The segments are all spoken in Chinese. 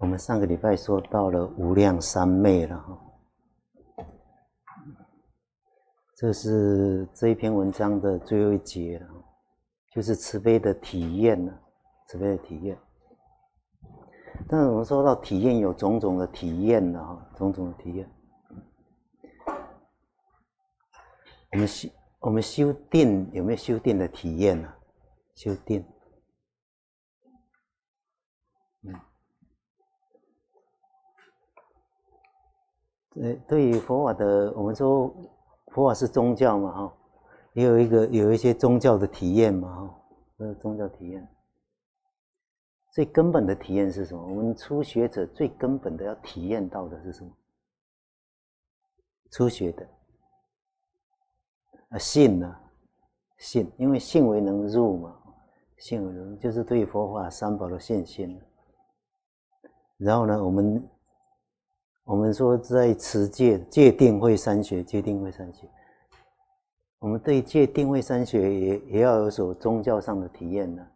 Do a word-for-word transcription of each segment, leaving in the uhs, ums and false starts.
我们上个礼拜说到了无量三昧了哈，这是这一篇文章的最后一节了，就是慈悲的体验了，慈悲的体验。但是我们说到体验有种种的体验了哈，种种的体验。我们修我们修定有没有修定的体验呢？修定，嗯。呃，对于佛法的，我们说佛法是宗教嘛，哈，也有一个有一些宗教的体验嘛，哈，呃，宗教体验。最根本的体验是什么？我们初学者最根本的要体验到的是什么？初学的，啊，信呢、啊？信，因为信为能入嘛，信为能入就是对佛法三宝的信心。然后呢，我们。我们说在持戒戒定慧三学，戒定慧三学，我们对戒定慧三学也也要有所宗教上的体验呢。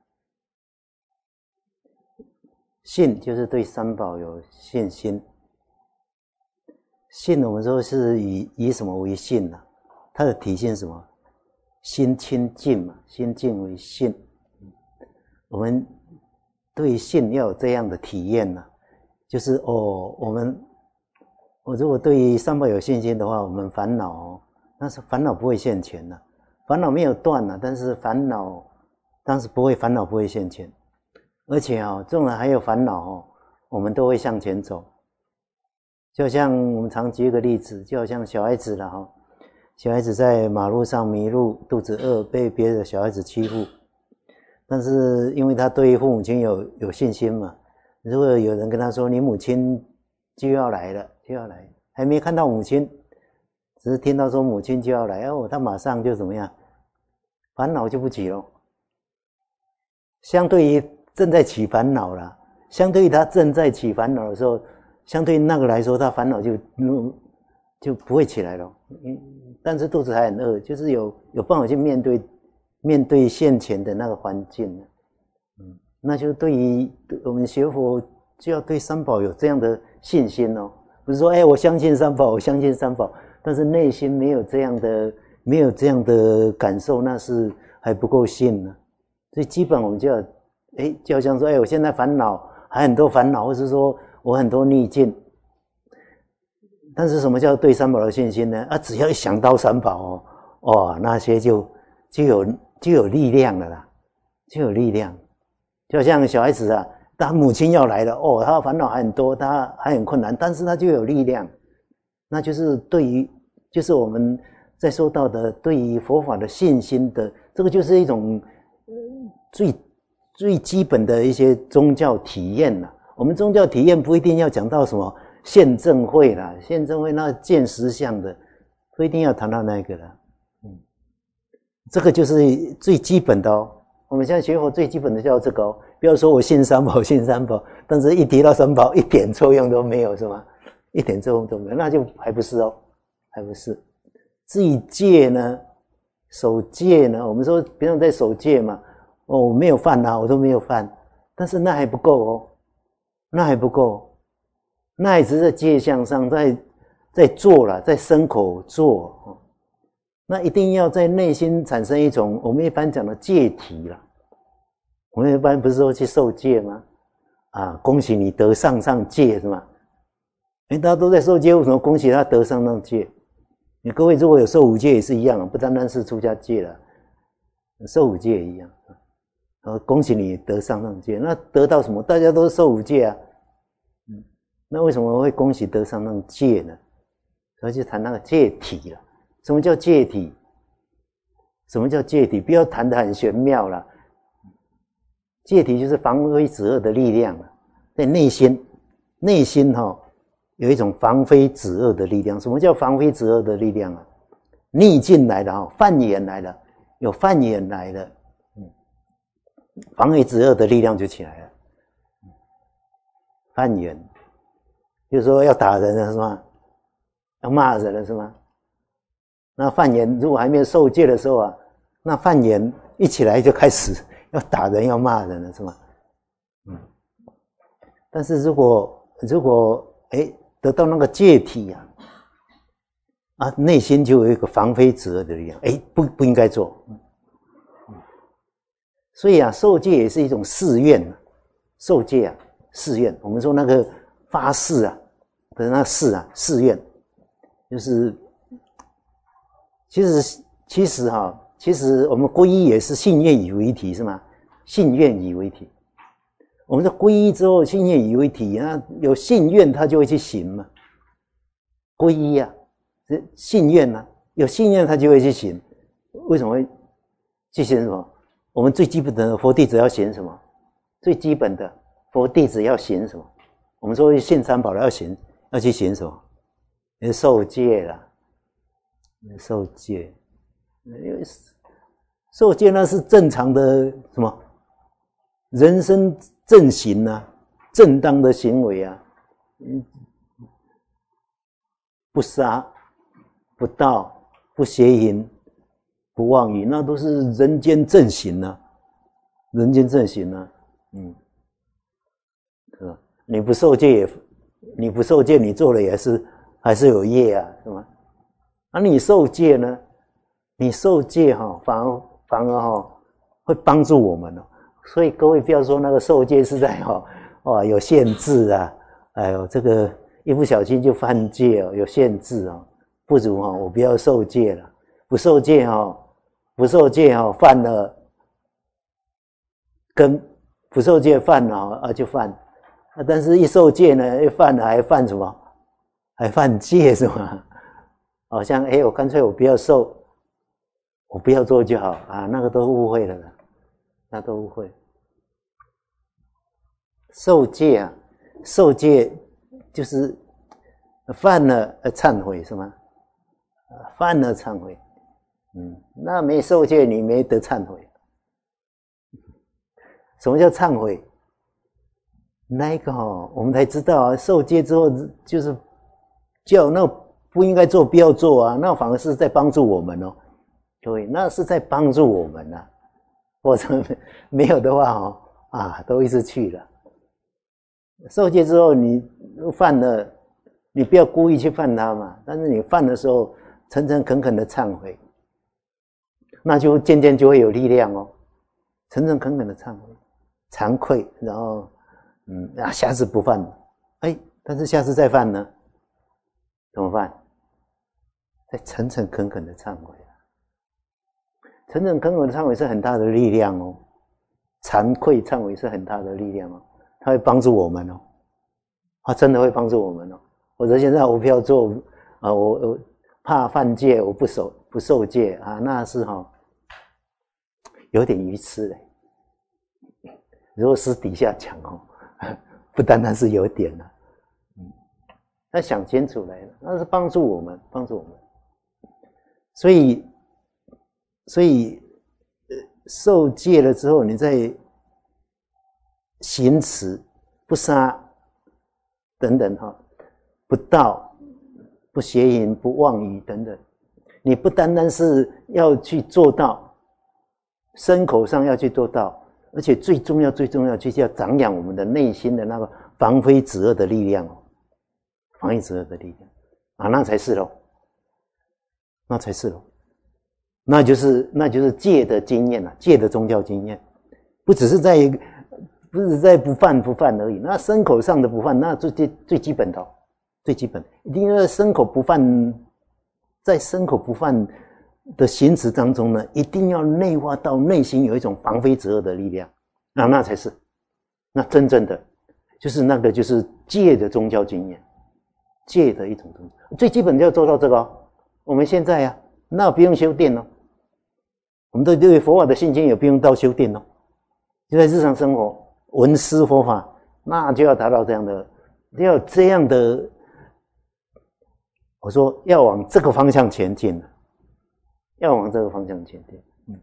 信就是对三宝有信心，信我们说是以以什么为信呢？它的体现是什么？心清净嘛，心净为信。我们对信要有这样的体验呢，就是哦，我们。我如果对于三宝有信心的话，我们烦恼、哦，但是烦恼不会现前的，烦恼没有断了，但是烦恼，但是不会烦恼不会现前，而且啊、哦，纵然还有烦恼哦，我们都会向前走。就像我们常举一个例子，就好像小孩子了哈、哦，小孩子在马路上迷路，肚子饿，被别的小孩子欺负，但是因为他对父母亲有有信心嘛，如果有人跟他说你母亲就要来了。就要来，还没看到母亲，只是听到说母亲就要来，哦，他马上就怎么样，烦恼就不起了。相对于正在起烦恼了，相对于他正在起烦恼的时候，相对于那个来说，他烦恼就就不会起来了。但是肚子还很饿，就是有有办法去面对面对现前的那个环境。嗯，那就对于我们学佛就要对三宝有这样的信心哦。不是说，哎，我相信三宝，我相信三宝，但是内心没有这样的，没有这样的感受，那是还不够信呢。所以基本我们就要，哎，就好像说，哎，我现在烦恼，还很多烦恼，或是说我很多逆境。但是什么叫对三宝的信心呢？啊，只要一想到三宝哦，哦，那些就就有就有力量了啦，就有力量。就像小孩子啊。他母亲要来了，哦，他的烦恼还很多，他还很困难，但是他就有力量，那就是对于，就是我们在说到的对于佛法的信心的，这个就是一种最最基本的一些宗教体验啦。我们宗教体验不一定要讲到什么现证会啦，现证会那见实相的，不一定要谈到那个啦。嗯，这个就是最基本的哦。我们现在学佛最基本的叫这个哦。不要说我信三宝，信三宝，但是一提到三宝，一点作用都没有，是吗？一点作用都没有，那就还不是哦，还不是。至于戒呢，守戒呢，我们说别人在守戒嘛，哦，我没有犯啊，我都没有犯，但是那还不够哦，那还不够，那也只是在戒相上，在在做了，在身口做哦，那一定要在内心产生一种我们一般讲的戒体了。我们一般不是说去受戒吗？啊，恭喜你得上上戒是吗？哎，大家都在受戒，为什么恭喜他得上上戒？你各位如果有受五戒也是一样，不单单是出家戒了，受五戒也一样。啊，恭喜你得上上戒，那得到什么？大家都受五戒啊，嗯，那为什么会恭喜得上上戒呢？所以就谈那个戒体了。什么叫戒体？什么叫戒体？不要谈得很玄妙了。戒体就是防非止恶的力量了，在内心，内心哈、哦、有一种防非止恶的力量。什么叫防非止恶的力量啊？逆境来了哈，犯眼来了，有犯眼来了，嗯，防非止恶的力量就起来了。犯眼，就是说要打人了是吗？要骂人了是吗？那犯眼如果还没有受戒的时候啊，那犯眼一起来就开始。要打人要骂人了是吗？嗯， 但是如果如果哎得到那个戒体啊，啊内心就有一个防非止恶的力量，哎不不应该做。所以啊，受戒也是一种誓愿，受戒啊，誓愿。我们说那个发誓啊的那誓啊，誓愿，就是其实其实哈、啊，其实我们皈依也是信愿以为体，是吗？信愿以为体。我们在皈依之后，信愿以为体啊，有信愿他就会去行嘛。皈依啊，信愿啊，有信愿他就会去行。为什么会去行什么？我们最基本的佛弟子要行什么？最基本的佛弟子要行什么？我们说信三宝要行，要去行什么？要受戒啦，受戒。受戒那是正常的什么？人生正行啊，正当的行为啊，嗯，不杀、不盗、不邪淫、不妄语，那都是人间正行啊，人间正行啊，嗯，是吧？你不受戒也，你不受戒，你做了也是还是有业啊，是吗？啊，你受戒呢？你受戒哈、哦，反而反而哈、哦、会帮助我们哦。所以各位不要说那个受戒是在哈、哦、哇有限制啊，哎呦这个一不小心就犯戒哦，有限制哦，不如哈、哦、我不要受戒了，不受戒哈、哦。不受戒哈、哦，犯了跟不受戒犯了啊就犯，啊但是一受戒呢，一犯了还犯什么？还犯戒是吗？好像哎，我干脆我不要受，我不要做就好啊，那个都误会了啦，那都误会。受戒啊，受戒就是犯了呃忏悔是吗？犯了忏悔。嗯，那没受戒，你没得忏悔。什么叫忏悔？那一个哦，我们才知道啊，受戒之后就是叫那不应该做，不要做啊，那反而是在帮助我们哦。对，那是在帮助我们啊，或者没有的话哦，啊，都一直去了。受戒之后，你犯了，你不要故意去犯它嘛，但是你犯的时候，诚诚恳恳的忏悔。那就渐渐就会有力量哦，诚诚恳恳的忏悔，惭愧，然后，嗯啊，下次不犯了，哎，但是下次再犯呢，怎么办？再诚诚恳恳的忏悔，诚诚恳恳的忏悔是很大的力量哦，惭愧忏悔是很大的力量哦，它会帮助我们哦，它真的会帮助我们哦。或者现在我不要做啊，我我怕犯戒，我不守不受戒啊，那是哈、哦。有点愚痴嘞，如果私底下讲哦，不单单是有点了，嗯，要想清楚来了，那是帮助我们，帮助我们。所以，所以，呃，受戒了之后，你再行持不杀等等哈，不盗、不邪淫、不妄语等等，你不单单是要去做到。身口上要去做到，而且最重要最重要就是要长养我们的内心的那个防非止恶的力量哦，防非止恶的力量啊，那才是咯，那才是咯，那就是那就是戒的经验啊，戒的宗教经验，不只是在不是在不犯不犯而已，那身口上的不犯，那最最最基本的、哦，最基本一定要身口不犯，在身口不犯的行持当中呢，一定要内化到内心有一种防非止恶的力量，那那才是，那真正的就是那个就是戒的宗教经验，戒的一种宗教，最基本就要做到这个、哦。我们现在呀、啊，那不用修殿哦，我们对对佛法的信心也不用到修殿哦，就在日常生活闻思佛法，那就要达到这样的，要这样的，我说要往这个方向前进了。要往这个方向前进，嗯，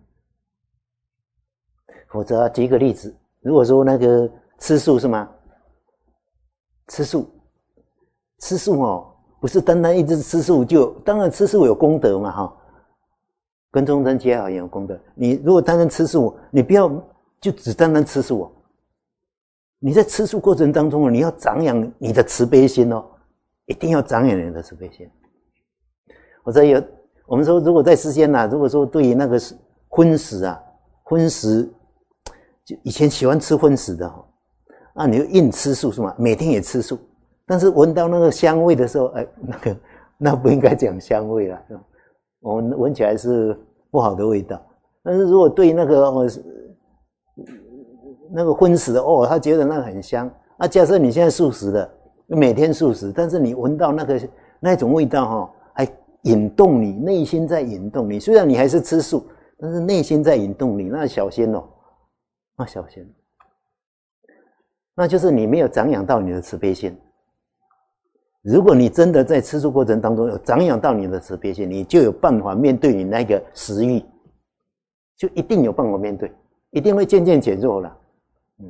否则、啊、举个例子，如果说那个吃素是吗？吃素，吃素哦，不是单单一直吃素就，当然吃素有功德嘛，哈、哦，跟众生结好也有功德。你如果单单吃素，你不要就只单单吃素哦， 你在吃素过程当中，你要长养你的慈悲心哦，一定要长养你的慈悲心。我这有我们说，如果在世间啊，如果说对于那个荤食啊，荤食就以前喜欢吃荤食的哈，啊，你就硬吃素是吗？每天也吃素，但是闻到那个香味的时候，哎，那个那不应该讲香味啦，我们闻起来是不好的味道。但是如果对那个哦那个荤食的哦，他觉得那个很香。啊，假设你现在素食的，每天素食，但是你闻到那个那种味道哈，还引动你内心在引动你。虽然你还是吃素，但是内心在引动你，那小心哦，那小心。那就是你没有长养到你的慈悲心。如果你真的在吃素过程当中有长养到你的慈悲心，你就有办法面对你那个食欲，就一定有办法面对，一定会渐渐减弱了。嗯，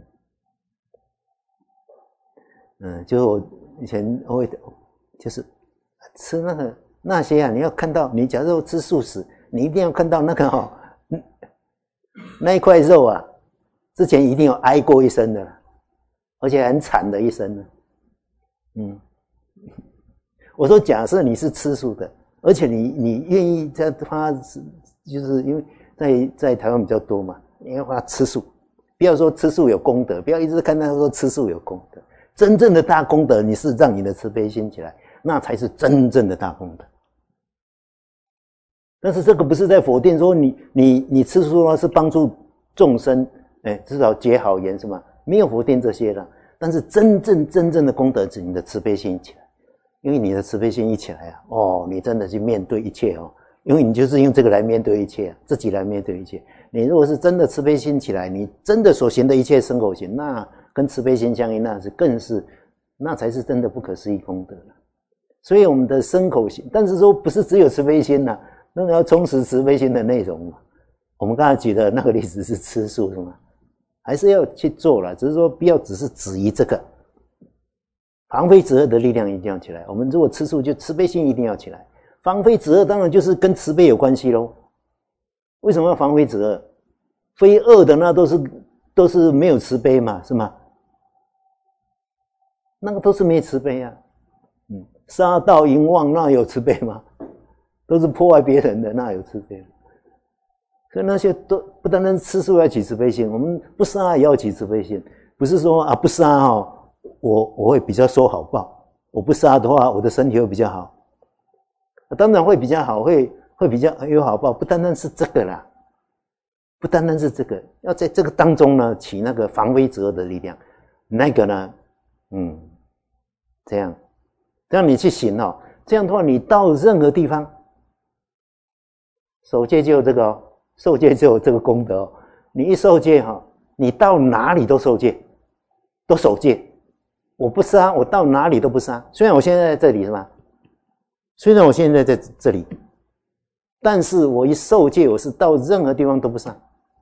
嗯，就我以前我会就是吃那个那些啊，你要看到你假如吃素食，你一定要看到那个哦，那一块肉啊，之前一定有挨过一生的，而且很惨的一生的。嗯。我说，假设你是吃素的，而且你你愿意在他就是因为在在台湾比较多嘛，你要他吃素，不要说吃素有功德，不要一直看他说吃素有功德，真正的大功德，你是让你的慈悲心起来，那才是真正的大功德。但是这个不是在否定说你你你吃素的话是帮助众生，哎，至少结好缘是吗？没有否定这些的，但是真正真正的功德是你的慈悲心起来。因为你的慈悲心一起来啊，哦，你真的去面对一切哦，因为你就是用这个来面对一切，自己来面对一切。你如果是真的慈悲心起来，你真的所行的一切身口行，那跟慈悲心相应，那是更是，那才是真的不可思议功德了。所以我们的身口行，但是说不是只有慈悲心呐，那个要充实慈悲心的内容嘛。我们刚才举的那个例子是吃素是吗？还是要去做了，只是说不要只是止于这个。防非止恶的力量一定要起来。我们如果吃素，就慈悲心一定要起来。防非止恶当然就是跟慈悲有关系咯。为什么要防非止恶？非恶的那都是都是没有慈悲嘛，是吗？那个都是没慈悲啊。嗯，杀盗淫妄那有慈悲吗？都是破坏别人的，那有慈悲？所以那些都不单单吃素要起慈悲心，我们不杀也要起慈悲心。不是说啊不杀哦。我我会比较收好报，我不杀的话，我的身体会比较好，当然会比较好，会会比较有好报。不单单是这个啦，不单单是这个，要在这个当中呢起那个防非止恶的力量。那个呢，嗯，这样，这样你去行哦，这样的话，你到任何地方，守戒就有这个哦，受戒就有这个功德哦。你一受戒哈、哦，你到哪里都受戒，都守戒。我不杀，我到哪里都不杀。虽然我现在在这里是吧？虽然我现在在这里，但是我一受戒，我是到任何地方都不杀。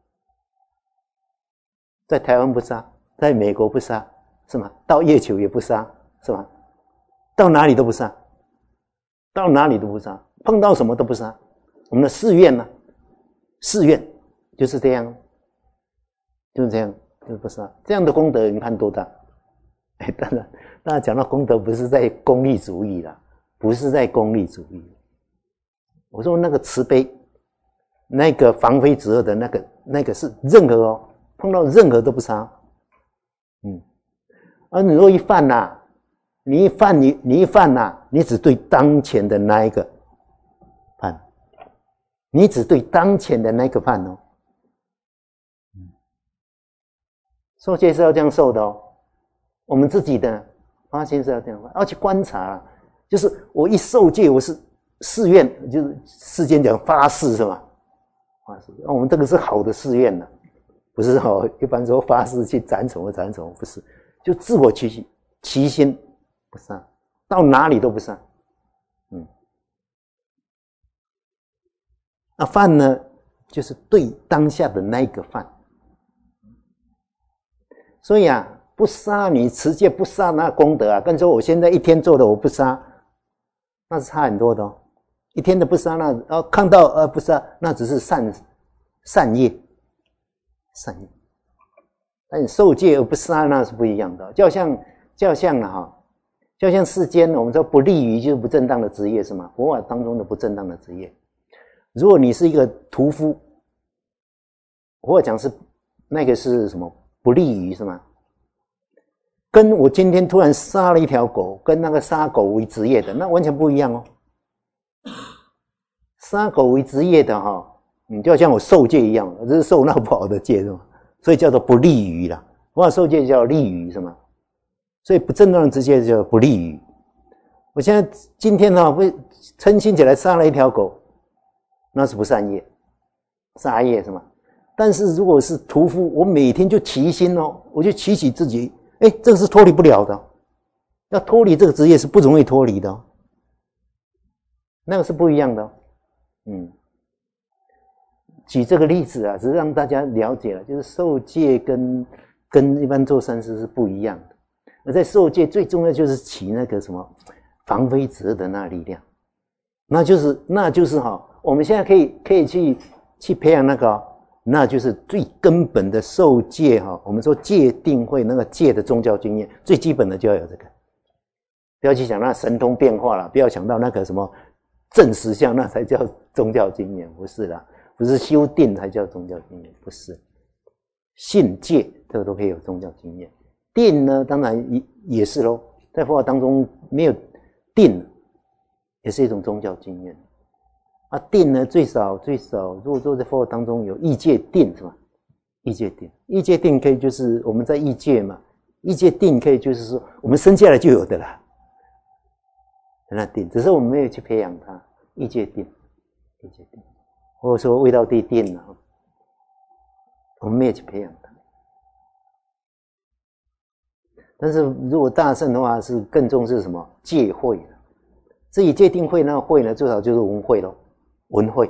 在台湾不杀，在美国不杀，是吗？到月球也不杀，是吗？到哪里都不杀，到哪里都不杀，碰到什么都不杀。我们的誓愿呢？誓愿就是这样，就是这样，就是不杀。这样的功德，你看多大？哎，当然，当然讲到功德，不是在功利主义啦，不是在功利主义。我说那个慈悲，那个防非止恶的那个，那个是任何哦，碰到任何都不杀。嗯，而你若一犯呐、啊，你一犯你你一犯呐、啊，你只对当前的那一个犯，你只对当前的那个犯哦。嗯，受戒是要这样受的哦。我们自己的发心是要这样，要去观察，就是我一受戒，我是誓愿，就是世间讲发誓是吧？发誓，我们这个是好的誓愿呢，不是哦。一般说发誓去斩什么斩什么，不是，就自我其其心不杀，到哪里都不杀。嗯，那犯呢，就是对当下的那一个犯。所以啊。不杀你持戒不杀那功德啊，跟说我现在一天做的我不杀，那是差很多的哦。一天的不杀，那哦看到呃不杀，那只是善善业，善业。 但受戒而不杀那是不一样的。就像就像了哈，就像世间我们说不利于就是不正当的职业是吗？佛法当中的不正当的职业，如果你是一个屠夫，或者讲是那个是什么不利于是吗？跟我今天突然杀了一条狗，跟那个杀狗为职业的那完全不一样哦。杀狗为职业的哈，你就好像我受戒一样，这是受那不好的戒是吗？所以叫做不利于啦。佛法受戒叫利于是吗？所以不正当的职业叫不利于。我现在今天呢，会嗔心起来杀了一条狗，那是不善业，杀业是吗？但是如果是屠夫，我每天就起心哦，我就提起自己，哎，这个是脱离不了的，要脱离这个职业是不容易脱离的哦，那个是不一样的哦。嗯，举这个例子啊，只是让大家了解了，就是受戒跟跟一般做善事是不一样的。而在受戒最重要就是起那个什么防非止恶的那力量，那就是那就是哈、哦，我们现在可以可以去去培养那个、哦。那就是最根本的受戒哈，我们说戒定慧那个戒的宗教经验，最基本的就要有这个，不要去想那神通变化了，不要想到那个什么正实相，那才叫宗教经验，不是啦，不是修定才叫宗教经验，不是。信戒这个都可以有宗教经验，定呢当然也也是咯，在佛法当中没有定，也是一种宗教经验。啊，定呢最少最少，如果说在佛法当中有异界定是吧？异界定，异界定可以就是我们在异界嘛，异界定可以就是说我们生下来就有的啦，那定，只是我们没有去培养它。异界定，异界定，或者说味道地定啊，我们没有去培养它。但是如果大乘的话，是更重视什么？戒慧的。至于戒定慧，那慧呢，最少就是闻慧咯。闻慧，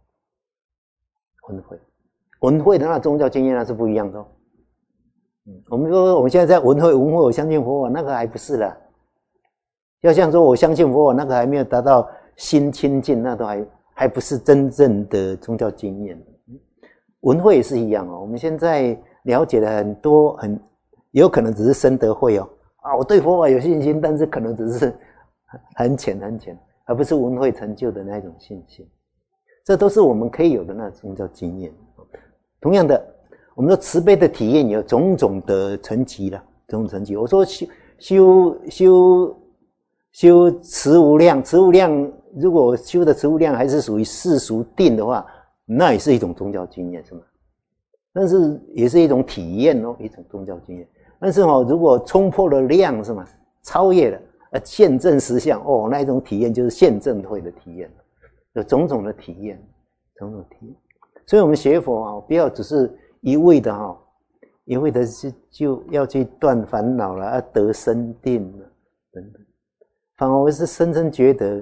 闻慧，闻慧的那宗教经验那是不一样的哦。嗯，我们说我们现在在闻慧，闻慧，我相信佛法，那个还不是啦。要像说我相信佛法，那个还没有达到心清净，那都还还不是真正的宗教经验。闻慧也是一样哦。我们现在了解了很多，很有可能只是深得慧哦。啊，我对佛法有信心，但是可能只是很浅很浅，而不是闻慧成就的那种信心。这都是我们可以有的那宗教经验。同样的，我们说慈悲的体验有种种的层级了，种种层级。我说修修修修慈无量，慈无量，如果修的慈无量还是属于世俗定的话，那也是一种宗教经验，是吗？但是也是一种体验哦，一种宗教经验。但是哦，如果冲破了量，是吗？超越了，呃，现证实相，哦，那一种体验就是现证会的体验。有种种的体验，种种体验，所以我们学佛啊，不要只是一味的哈，一味的是就要去断烦恼了，要得生定了等等，反而是深深觉得，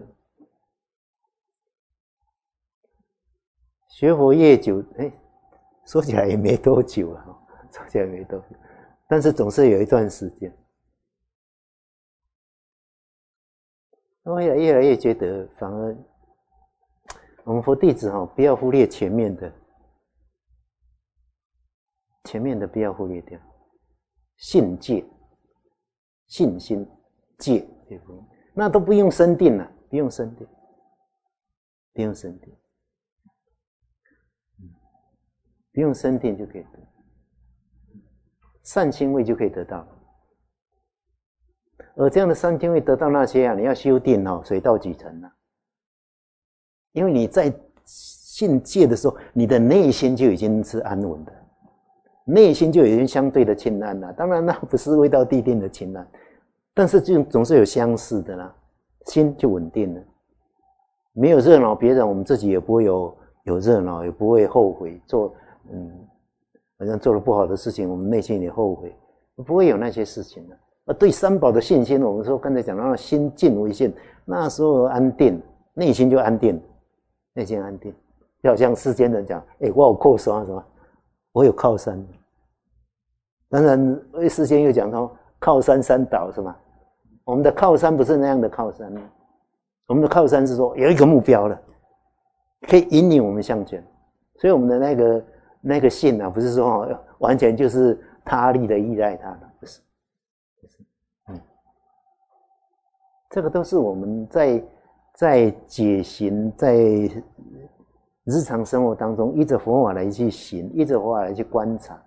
学佛越久，哎，说起来也没多久了哈，说起来没多久，但是总是有一段时间，我越来越来越觉得，反而。我们佛弟子哈，不要忽略前面的，前面的不要忽略掉，信戒、信心、戒，那都不用生定了，不用生定，不用生定，不用生定就可以得，善心位就可以得到。而这样的善心位得到那些啊，你要修定哦，水到渠成啊。因为你在信戒的时候，你的内心就已经是安稳的，内心就已经相对的清安了。当然那不是味道地定的清安，但是就总是有相似的啦，心就稳定了。没有热闹别人，我们自己也不会有有热闹，也不会后悔做嗯，好像做了不好的事情，我们内心也后悔，不会有那些事情的。而对三宝的信心，我们说刚才讲到心静为性，那时候安定，内心就安定。内心安定，就好像世间人讲，哎、欸，我有靠山什么？我有靠山。当然，世间又讲说靠山山倒是吗？我们的靠山不是那样的靠山，我们的靠山是说有一个目标了，可以引领我们向前。所以我们的那个那个信啊，不是说完全就是他力的依赖他了，不是，不是，嗯，这个都是我们在在解行，在日常生活当中，依着佛法来去行，依着佛法来去观察，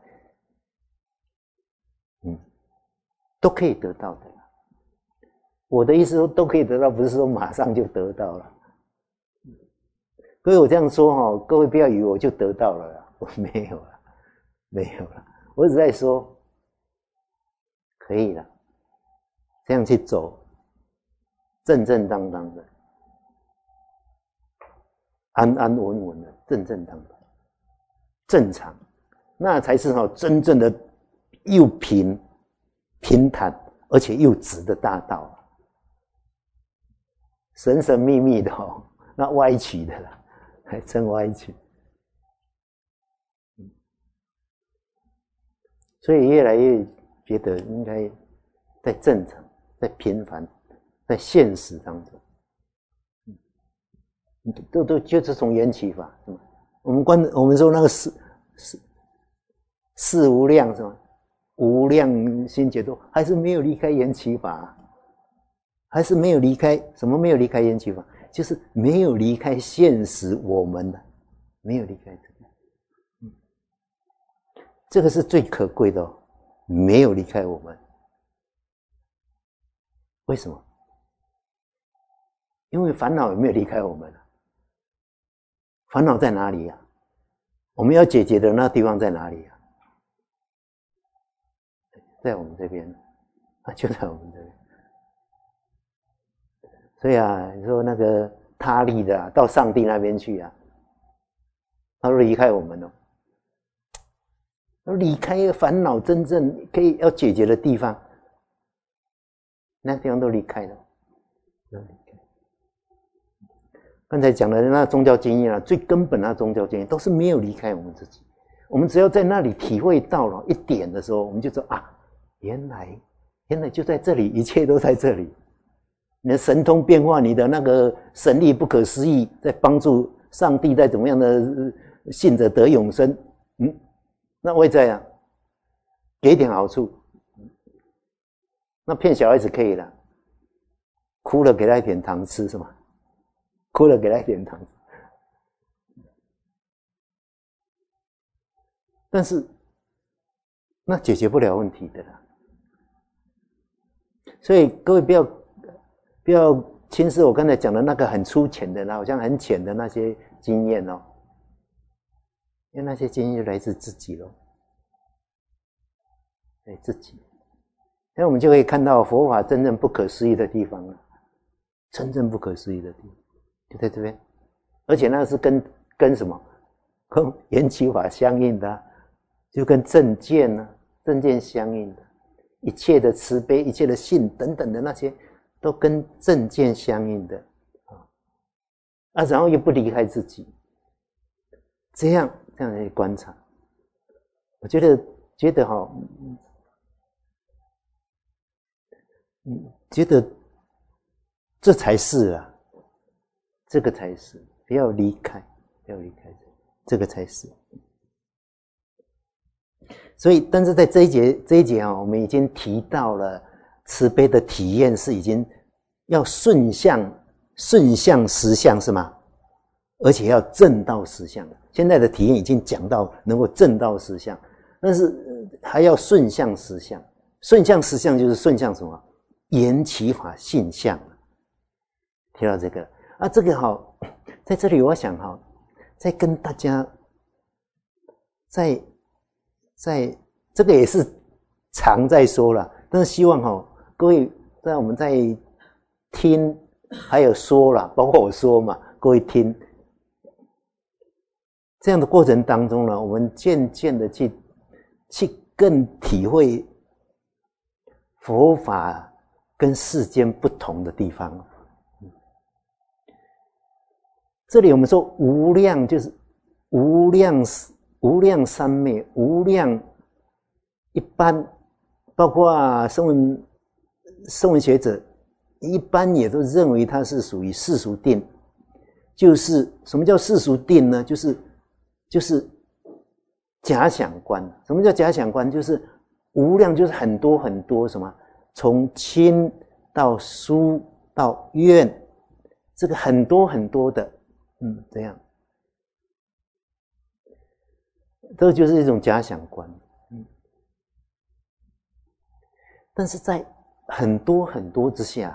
嗯，都可以得到的。我的意思说都可以得到，不是说马上就得到了。所以我这样说哈，各位不要以为我就得到了啦，我没有了，没有了。我只在说，可以了，这样去走，正正当当的，安安稳稳的，正正当当，正常，那才是哈真正的又平平坦而且又直的大道。神神秘秘的哦，那歪曲的啦，还真歪曲。所以越来越觉得应该在正常、在平凡、在现实当中，都都就是从缘起法，是吗？我们观我们说那个四四四无量是吗？无量心解脱，还是没有离开缘起法、啊。还是没有离开，什么没有离开缘起法？就是没有离开现实我们的，没有离开这个，嗯，这个是最可贵的哦，没有离开我们。为什么？因为烦恼有没有离开我们？烦恼在哪里呀？我们要解决的那地方在哪里呀？在我们这边，啊，就在我们这边。所以啊，你说那个他力的啊，到上帝那边去啊，他说离开我们了，离开烦恼真正可以要解决的地方，那地方都离开了，都离开。刚才讲的那宗教经验啊，最根本的宗教经验都是没有离开我们自己。我们只要在那里体会到了一点的时候，我们就知道啊，原来原来就在这里，一切都在这里。你的神通变化，你的那个神力不可思议，在帮助上帝在怎么样的信者得永生，嗯，那我也在啊，给一点好处，那骗小孩子可以了，哭了给他一点糖吃是吗？哭了给他一点糖吃，但是那解决不了问题的啦，所以各位不要。不要轻视我刚才讲的那个很粗浅的，好像很浅的那些经验哦，因为那些经验就来自自己咯，来自己。那我们就可以看到佛法真正不可思议的地方了，真正不可思议的地方就在这边，而且那是跟跟什么？跟缘起法相应的，就跟正见呢、啊，正见相应的，一切的慈悲、一切的信等等的那些。都跟正见相应的啊，然后又不离开自己，这样这样来观察，我觉得觉得哈，嗯，觉得这才是啊，这个才是，不要离开，不要离开，这个才是。所以，但是在这一节这一节啊，我们已经提到了。慈悲的体验是已经要顺向顺向实相是吗？而且要正到实相了。现在的体验已经讲到能够正到实相，但是还要顺向实相。顺向实相就是顺向什么？缘起法性相。提到这个啊，这个好，在这里我想哈，再跟大家在在这个也是常在说了，但是希望哈。各位在我们在听还有说啦，包括我说嘛，各位听这样的过程当中呢，我们渐渐的去去更体会佛法跟世间不同的地方。这里我们说无量就是无量无量三昧，无量一般包括声闻声闻学者一般也都认为它是属于世俗定，就是什么叫世俗定呢？就是就是假想观。什么叫假想观？就是无量就是很多很多什么，从亲到疏到远，这个很多很多的，嗯，这样，这就是一种假想观。嗯，但是在很多很多之下，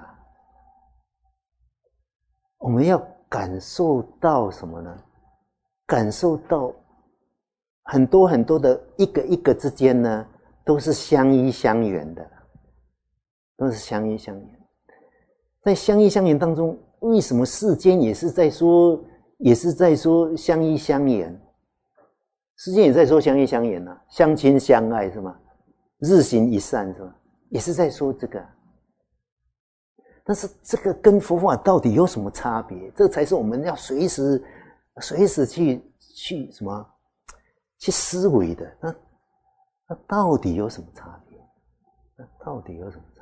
我们要感受到什么呢？感受到很多很多的一个一个之间呢，都是相依相远的，都是相依相远。在相依相远当中，为什么世间也是在说，也是在说相依相远？世间也在说相依相远啊，相亲相爱是吗？日行一善是吗？也是在说这个。但是这个跟佛法到底有什么差别？这才是我们要随时、随时去去什么去思维的。那那到底有什么差别？那到底有什么差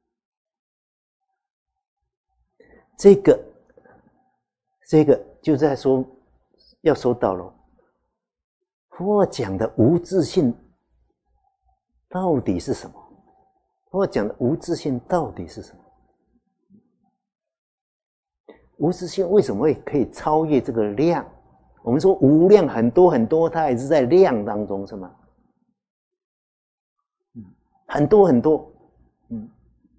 别？这个这个就在说要说到了，佛讲的无自性到底是什么？佛讲的无自性到底是什么？无自性为什么会可以超越这个量？我们说无量很多很多，它还是在量当中，是吗？嗯，很多很多，嗯，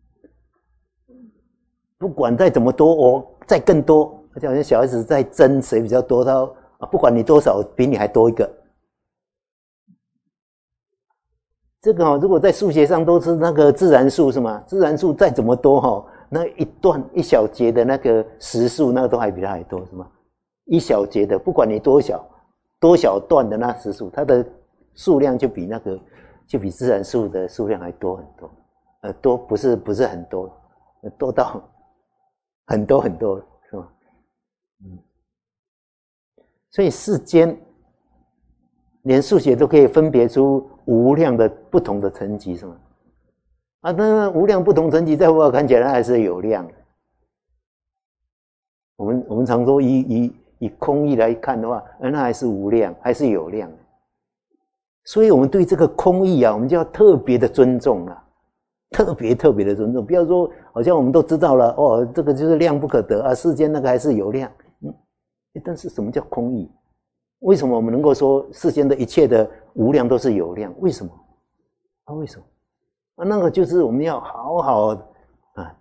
不管再怎么多，我再更多，就好像小孩子在争谁比较多，他啊，不管你多少，比你还多一个。这个哦，如果在数学上都是那个自然数，是吗？自然数再怎么多哈、哦。那一段一小节的那个时数，那个都还比它还多，是吗？一小节的，不管你多小多小段的那时数，它的数量就比那个就比自然数的数量还多很多。呃，多不是不是很多，多到很多很多，是吗？嗯。所以世间连数学都可以分别出无量的不同的层级，是吗？啊，那无量不同层级，在佛法看起来还是有量的。我们我们常说以以以空义来看的话，那还是无量，还是有量的。所以我们对这个空义啊，我们就要特别的尊重了，特别特别的尊重。不要说好像我们都知道了，哦，这个就是量不可得啊，世间那个还是有量。嗯，但是什么叫空义？为什么我们能够说世间的一切的无量都是有量？为什么？啊，为什么？啊，那个就是我们要好好啊，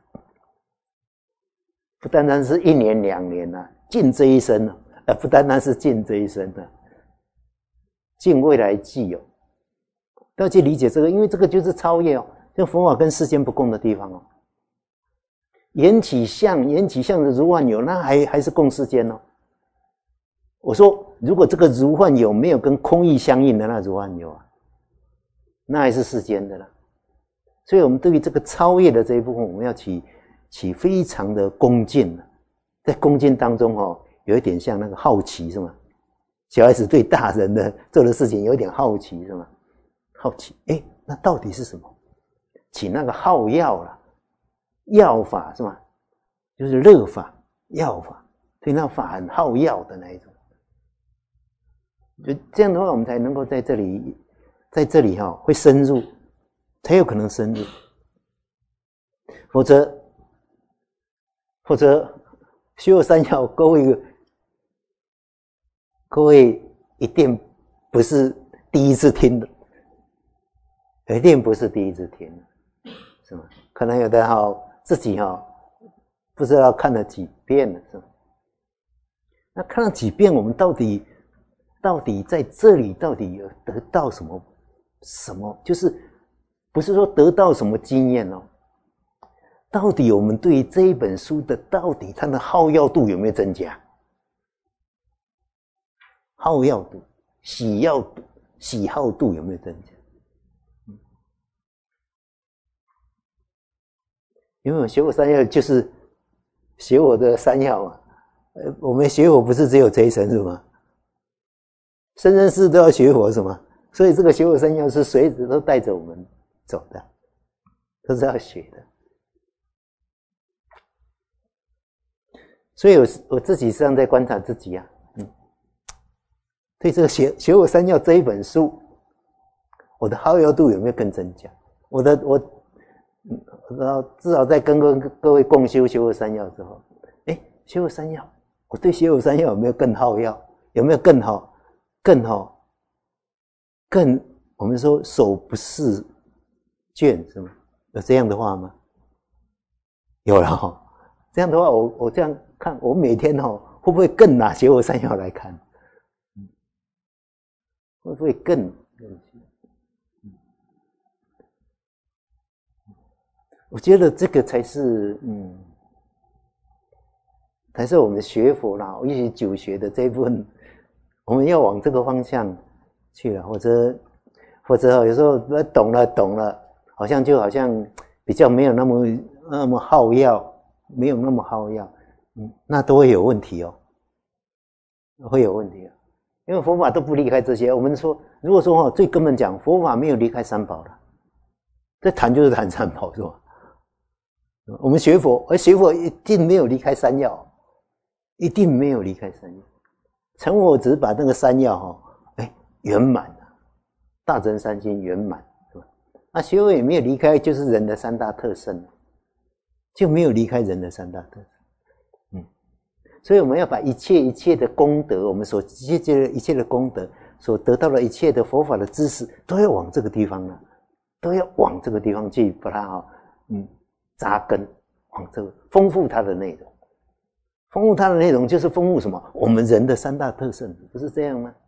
不单单是一年两年啊，尽这一生啊，呃，不单单是尽这一生啊，尽未来际哦，都要去理解这个，因为这个就是超越哦，这佛法跟世间不共的地方哦。缘起相，缘起相的如幻有，那还还是共世间哦。我说，如果这个如幻有没有跟空义相应的那如幻有啊，那还是世间的啦。所以我们对于这个超越的这一部分，我们要起起非常的恭敬，在恭敬当中哦，有一点像那个好奇，是吗？小孩子对大人的做的事情有一点好奇，是吗？好奇，哎，那到底是什么？起那个好药啦，药法是吗？就是乐法、药法，对那法很好药的那一种。就这样的话，我们才能够在这里，在这里哈、哦、会深入。才有可能深入，否则，否则学有三要，各位，各位一定不是第一次听的，一定不是第一次听的，是吗？可能有的哈自己哈不知道看了几遍了，是吗？那看了几遍，我们到底到底在这里到底有得到什么？什么就是？不是说得到什么经验哦，到底我们对于这一本书的到底它的好药度有没有增加？好药度、喜药度、喜好度有没有增加？嗯，因为我学我三要就是学我的三要嘛，呃，我们学我不是只有这一层是吗？生生世都要学佛是吗？所以这个学我三要是随时都带着我们走的，都是要学的。所以我我自己实际上在观察自己啊，嗯，对这个学学我三要这一本书， 我的好友度有没有更增加？我的我，至少在跟各各位共修修了三要之后，哎，修了三要，我对修了三要有没有更好要？有没有更好？更好？更我们说手不释卷是吗？有这样的话吗？有了哈。这样的话，我我这样看，我每天哈会不会更拿学佛三要来看？会不会更？我觉得这个才是，嗯，才是我们学佛啦，一起九学的这一部分，我们要往这个方向去了，或者，或者有时候懂了懂了，好像就好像比较没有那么那么好要，没有那么好要，嗯，那都会有问题哦，会有问题啊，因为佛法都不离开这些。我们说，如果说哦，最根本讲，佛法没有离开三宝了，这谈就是谈三宝，是吧？我们学佛，而学佛一定没有离开三要，一定没有离开三要。成佛只是把那个三要哈，哎，圆满了，大乘三经圆满，是吧？那学佛也没有离开，就是人的三大特性，就没有离开人的三大特性。嗯，所以我们要把一切一切的功德，我们所积累的一切的功德，所得到的一切的佛法的知识，都要往这个地方呢，都要往这个地方去把它哈，嗯。扎根，往这个丰富它的内容，丰富它的内容就是丰富什么？我们人的三大特性，不是这样吗？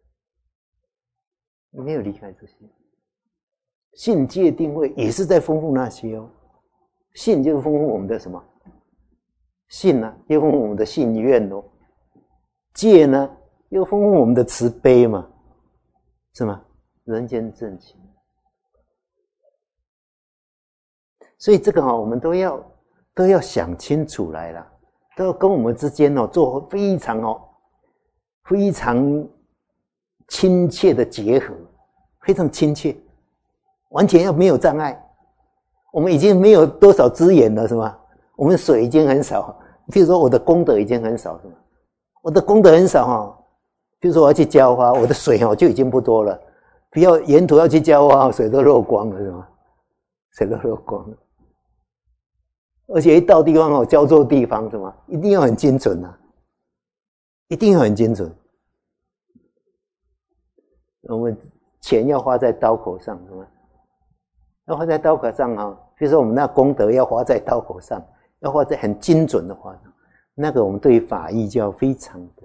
没有离开这些，信戒定慧也是在丰富那些哦。信就是丰富我们的什么？信呢、啊，又丰富我们的信愿哦。戒呢，又丰富我们的慈悲嘛，是吗？人间正气。所以这个哈、哦，我们都要都要想清楚来了，都要跟我们之间哦做非常哦非常亲切的结合，非常亲切，完全要没有障碍。我们已经没有多少资源了，是吗？我们水已经很少，譬如说我的功德已经很少，是吗？我的功德很少哈，譬如说我要去浇花，我的水哦就已经不多了，不要沿途要去浇花，水都漏光了，是吗？水都漏光了。而且一到地方哦，交错地方是吗？一定要很精准啊，一定要很精准。我们钱要花在刀口上，是吗？要花在刀口上哈，比如说我们那功德要花在刀口上，要花在很精准的花上。那个我们对于法义就要非常的，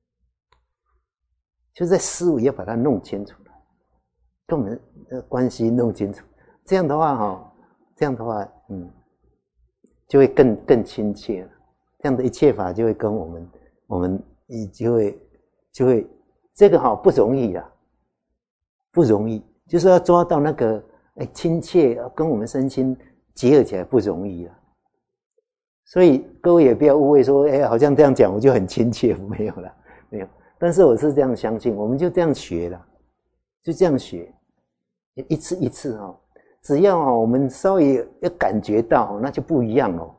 就在思维要把它弄清楚了，跟我们的关系弄清楚。这样的话哈，这样的话，嗯。就会更更亲切了，这样的一切法就会跟我们，我们就会就会这个哈不容易啦，不容易，就是要抓到那个哎亲切，跟我们身心结合起来不容易啦。所以各位也不要误会说，哎，好像这样讲我就很亲切，没有啦，没有。但是我是这样相信，我们就这样学啦，就这样学，一次一次哈。只要我们稍微有感觉到，那就不一样了。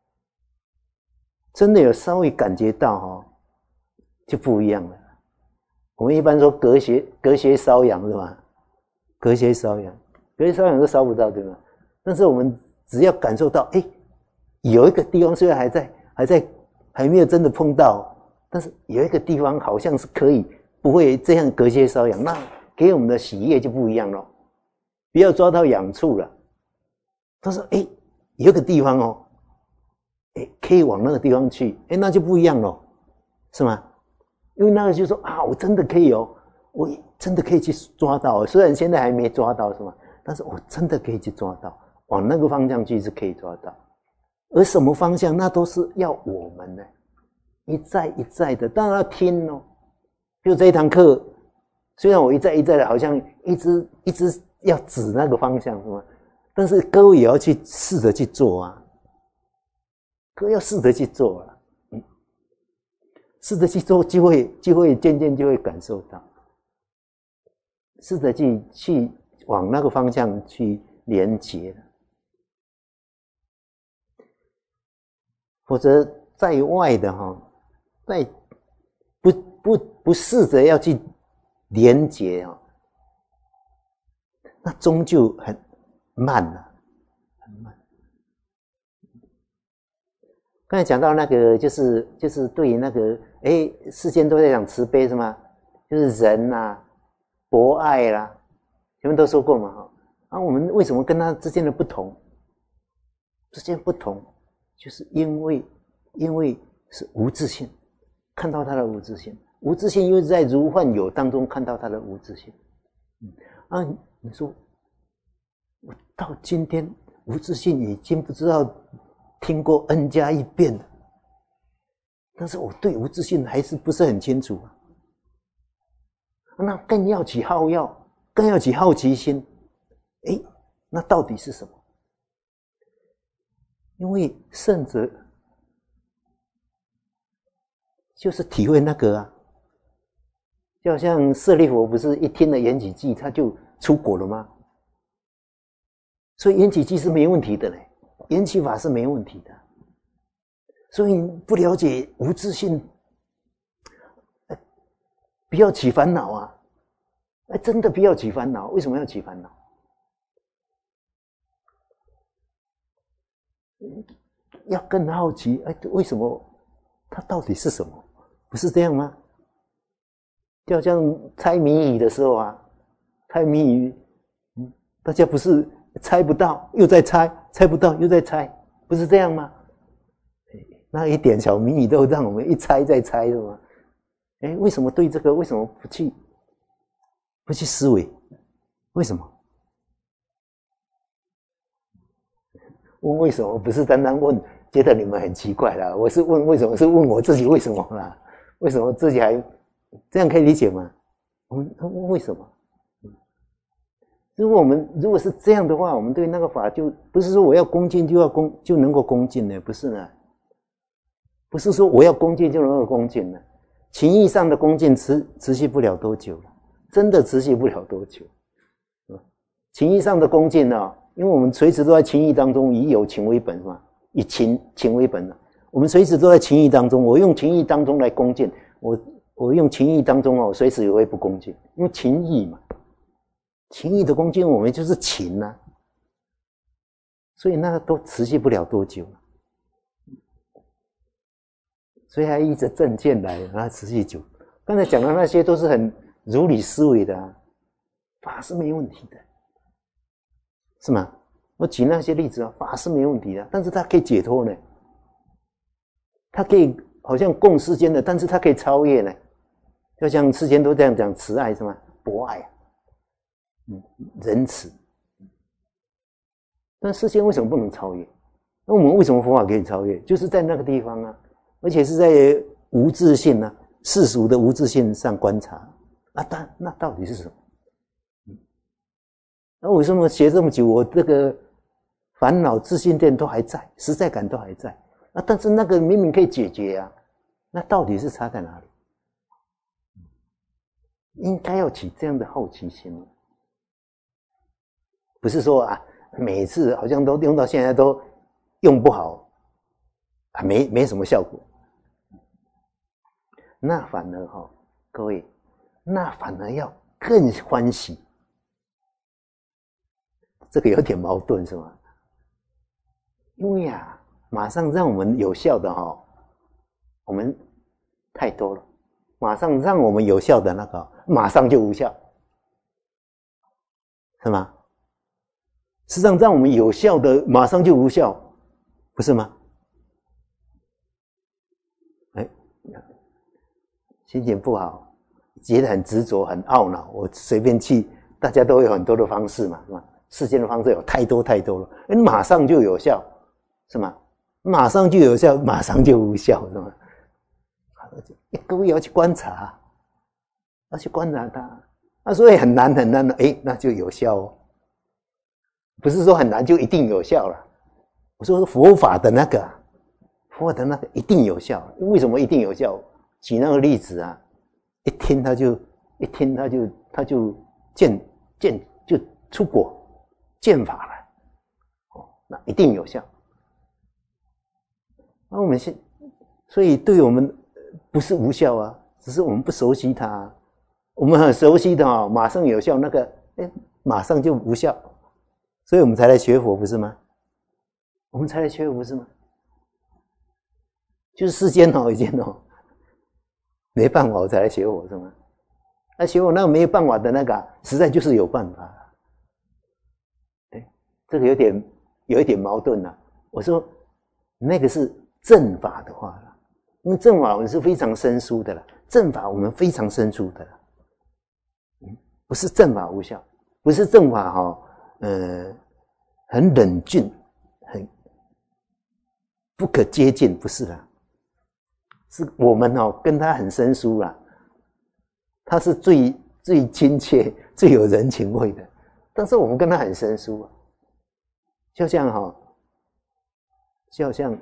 真的有稍微感觉到，就不一样了。我们一般说隔靴隔靴搔痒是吧？隔靴搔痒，隔靴搔痒都搔不到，对吗？但是我们只要感受到，哎，有一个地方虽然还在还在还没有真的碰到，但是有一个地方好像是可以不会这样隔靴搔痒，那给我们的喜悦就不一样了。不要抓到痒处了。他说：“哎，有个地方哦，哎，可以往那个地方去，哎，那就不一样了，是吗？因为那个就说啊，我真的可以哦，我真的可以去抓到，虽然现在还没抓到，是吗？但是我真的可以去抓到，往那个方向去是可以抓到。而什么方向，那都是要我们呢，一再一再的，当然要听哦。比如这一堂课，虽然我一再一再的，好像一直一直。”要指那个方向是吗？但是各位也要去试着去做啊，各位要试着去做啊，嗯，试着去做，就会就会渐渐就会感受到，试着去去往那个方向去连接了，否则在外的哈，在不不不试着要去连接啊。 那终究很慢了、啊，很慢。刚才讲到那个，就是就是对于那个，哎，世间都在讲慈悲是吗？就是人啊，博爱啦、啊，前面都说过嘛，哈。啊，我们为什么跟他之间的不同？之间不同，就是因为因为是无自性，看到他的无自性，无自性又在如幻有当中看到他的无自性。嗯，啊，你说我到今天无自性已经不知道听过 N 加一遍了，但是我对无自性还是不是很清楚啊。那更要起好药，更要起好奇心。哎，那到底是什么？因为圣者就是体会那个啊，就好像舍利弗不是一听了缘起记他就出果了吗？所以缘起记是没问题的嘞，缘起法是没问题的。所以不了解无自性，不要起烦恼啊！哎，真的不要起烦恼。为什么要起烦恼？要更好奇，哎，为什么它到底是什么？不是这样吗？就好像猜谜语的时候啊，猜谜语，嗯，大家不是猜不到又在猜，猜不到又在猜，不是这样吗？那一点小谜语都让我们一猜再猜，是吗？哎，为什么对这个为什么不去不去思维？为什么？问为什么不是单单问，觉得你们很奇怪啦。我是问为什么，是问我自己为什么啦？为什么自己还这样可以理解吗？我们问为什么？如果我们如果是这样的话，我们对那个法就不是说我要恭敬就要恭就能够恭敬的，不是呢？不是说我要恭敬就能够恭敬的，情义上的恭敬持持续不了多久了，真的持续不了多久。情义上的恭敬啊，因为我们随时都在情义当中，以有情为本嘛，以情情为本啊。我们随时都在情义当中，我用情义当中来恭敬，我我用情义当中哦，随时也会不恭敬，因为情义嘛，情义的恭敬我们就是情啊，所以那个都持续不了多久，所以还依着正见来，让它持续久。刚才讲的那些都是很如理思维的啊，法是没问题的。是吗？我举那些例子啊，法是没问题的，但是它可以解脱呢，它可以好像共世间的，但是它可以超越呢。就像世间都这样讲慈爱是吗？博爱，嗯，仁慈。但世间为什么不能超越？那我们为什么佛法可以超越？就是在那个地方啊，而且是在无自性啊，世俗的无自性上观察啊，但那到底是什么？那为什么学这么久，我这个烦恼自信点都还在，实在感都还在啊？但是那个明明可以解决啊，那到底是差在哪里？应该要起这样的好奇心，不是说啊，每次好像都用到现在都用不好，啊，没没什么效果。那反而哈、哦，各位，那反而要更欢喜。这个有点矛盾是吗？因为啊，马上让我们有效的哈、哦，我们太多了，马上让我们有效的那个，马上就无效，是吗？实际上让我们有效的，马上就无效，不是吗？哎，心情不好，觉得很执着、很懊恼，我随便去，大家都有很多的方式嘛，是吧？世间的方式有太多太多了，马上就有效，是吗？马上就有效，马上就无效，是吗？各位要去观察，要去观察它，那所以很难很难的，诶，那就有效哦。不是说很难就一定有效了，我说佛法的那个，佛法的那个一定有效。为什么一定有效？举那个例子啊，一听他就一听他就他就见见就出果。见法了，哦，那一定有效。那我们现，所以对我们不是无效啊，只是我们不熟悉它。我们很熟悉的啊、哦，马上有效那个，哎， 马上就无效，所以我们才来学佛，不是吗？我们才来学佛，不是吗？就是世间哦，已经哦没办法，我才来学佛，是吗？那学佛那个没有办法的那个、啊，实在就是有办法。对，这个有点有一点矛盾了、啊。我说那个是正法的话了，因为正法我们是非常生疏的了，正法我们非常生疏的了。嗯，不是正法无效，不是正法哈、哦，呃，很冷峻，很不可接近，不是啦，是我们哦跟他很生疏啦，他是最最亲切、最有人情味的，但是我们跟他很生疏啊，就像哈、哦，就像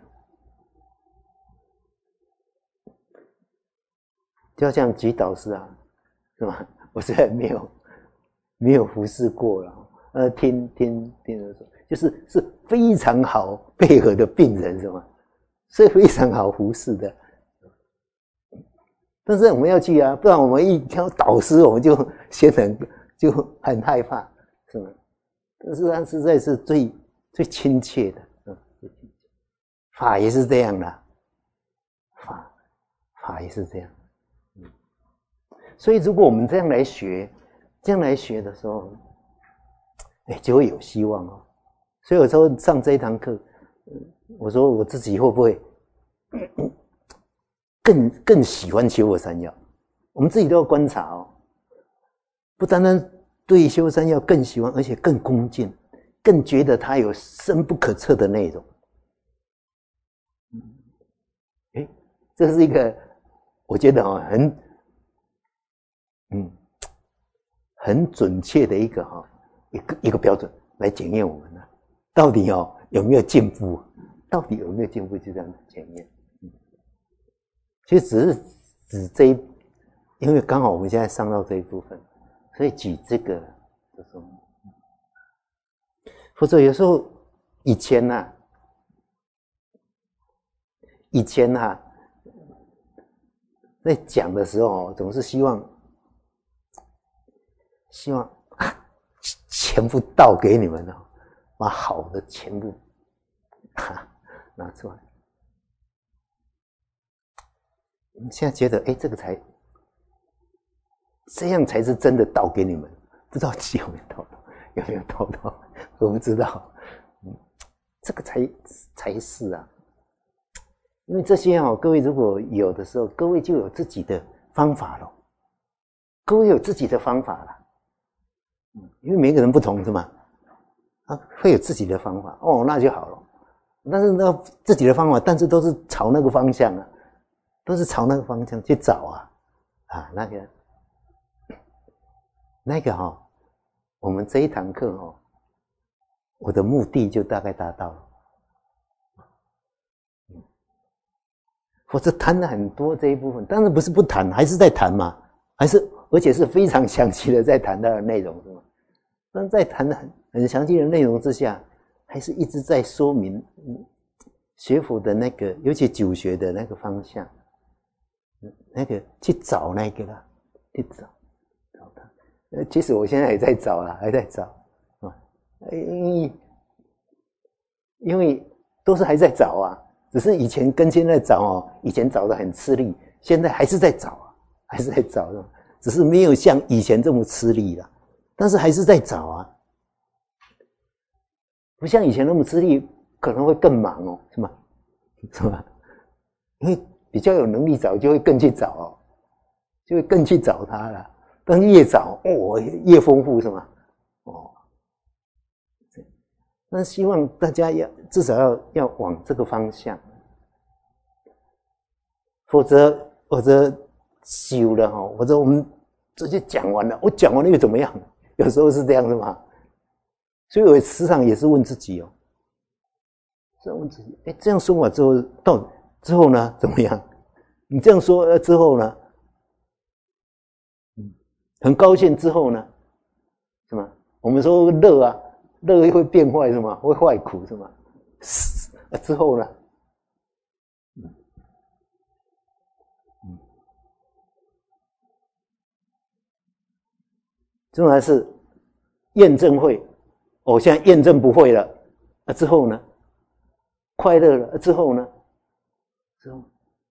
就像举导师啊，是吧？我虽然没有没有服侍过了，呃，听听听人说，就是是非常好配合的病人，是吗？是非常好服侍的。但是我们要去啊，不然我们一挑导师，我们就先很就很害怕，是吗？但是他实在是最最亲切的，嗯，法也是这样的，法法也是这样。嗯，所以如果我们这样来学，这样来学的时候，哎，就会有希望哦。所以有时候上这一堂课，我说我自己会不会更更喜欢修佛三要？我们自己都要观察哦，不单单对修佛三要更喜欢，而且更恭敬，更觉得它有深不可测的内容。哎，这是一个我觉得哦很嗯很准确的一个哈、哦、一个一个标准来检验我们呢、啊，到底哦有没有进步？到底有没有进步？就这样检验。嗯，其实只是指这一，因为刚好我们现在上到这一部分，所以举这个这种，否则有时候以前呐、啊，以前呐、啊，在讲的时候总是希望希望啊全部倒给你们哦，把好的全部啊拿出来。现在觉得，哎，这个才这样才是真的倒给你们，不知道有没有倒到，有没有倒到，我不知道。嗯，这个才才是啊，因为这些哦，各位如果有的时候，各位就有自己的方法了，各位有自己的方法了。嗯，因为每个人不同是吗？啊，会有自己的方法哦，那就好了。但是那自己的方法，但是都是朝那个方向啊，都是朝那个方向去找啊，啊，那个那个哈、哦，我们这一堂课哦，我的目的就大概达到了。嗯，否则谈了很多这一部分，当然不是不谈，还是在谈嘛，还是而且是非常详细的在谈它的内容，是吗？但在谈的很很详细的内容之下，还是一直在说明嗯学佛的那个，尤其九学的那个方向，那个去找那个啦，去找找它。呃，其实我现在也在找啦，还在找啊，因为因为都是还在找啊，只是以前跟现在找哦，以前找的很吃力，现在还是在找啊，还是在找的，只是没有像以前这么吃力了，但是还是在找啊。不像以前那么吃力，可能会更忙哦，是吗？是吧？因为比较有能力找，就会更去找哦，就会更去找他了。但越找哦，越丰富，是吗？哦，那希望大家要至少要要往这个方向，否则否则修了哈，否则我们直接讲完了，我讲完了又怎么样？有时候是这样的嘛。所以我时常也是问自己哦，这样问自己，哎，这样说完之后，到之后呢怎么样？你这样说之后呢，嗯，很高兴之后呢，是吗？我们说乐啊，乐会变坏是吗？会坏苦是吗？之后呢？嗯嗯，重要是验证会，我、哦、现在验证不会了，啊之后呢？快乐了、啊、之后呢？之后，